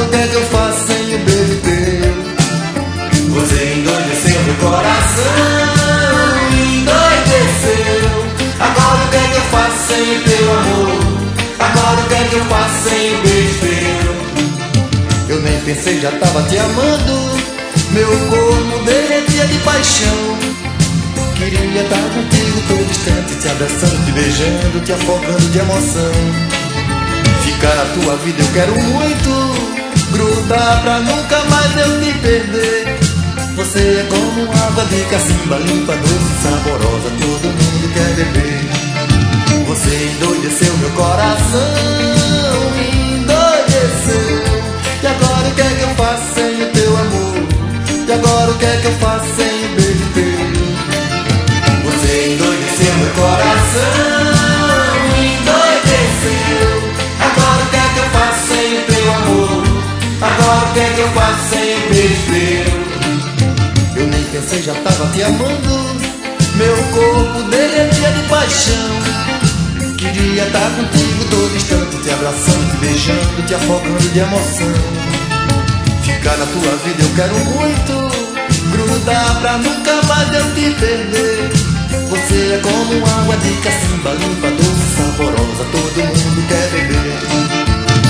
que é que eu faço sem o beijo teu? Você endoideceu meu coração, endoideceu. Agora o que é que eu faço sem o teu amor? Agora o que é que eu faço sem o beijo teu? Eu nem pensei, já tava te amando. Meu corpo derretia de paixão. Queria estar contigo todo instante, te abraçando, te beijando, te afogando de emoção. Ficar na tua vida eu quero muito, grudar pra nunca mais eu te perder. Você é como água de cacimba, limpa, doce, saborosa, todo mundo quer beber. Você endoideceu meu coração, endoideceu. E agora o que é que eu faço sem o teu amor? E agora o que é que eu faço sem o beijo teu? Você endoideceu meu coração, endoideceu. Agora o que é que eu faço sem o teu amor? Agora o que é que eu faço sem o beijo teu? Eu nem pensei, já tava te amando. Meu corpo derretia de paixão. Queria estar contigo todo instante, te abraçando, te beijando, te afogando de emoção. Ficar na tua vida eu quero muito, grudar pra nunca mais eu te perder. Você é como água de cacimba, limpa, doce, saborosa, todo mundo quer beber.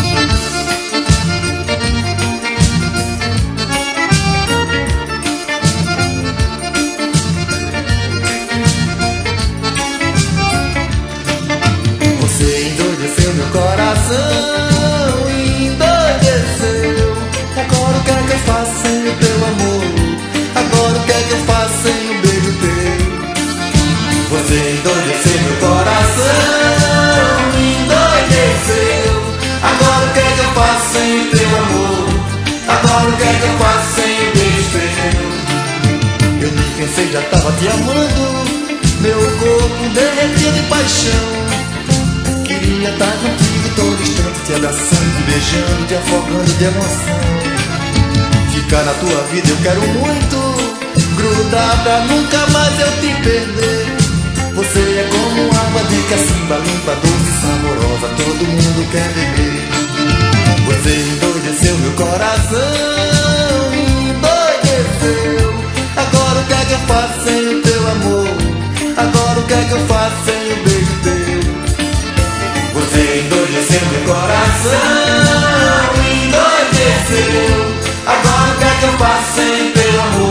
Meu coração endoideceu. Agora o que é que eu faço sem o teu amor? Agora o que é que eu faço sem o beijo teu? Você endoideceu meu coração, endoideceu. Agora o que é que eu faço sem o teu amor? Agora o que é que eu faço sem o beijo teu? Eu nem pensei, já tava te amando. Meu corpo derretia de paixão. Queria estar contigo todo instante, te abraçando, te beijando, te afogando de emoção. Ficar na tua vida eu quero muito, grudar pra nunca mais eu te perder. Você é como água de cacimba, limpa, doce, saborosa, todo mundo quer beber. Você endoideceu meu coração, endoideceu. Agora o que é que eu faço sem o teu amor? Agora o que é que eu faço sem o beijo teu? Você endoideceu meu coração, endoideceu. Agora o que é que eu faço sem teu amor?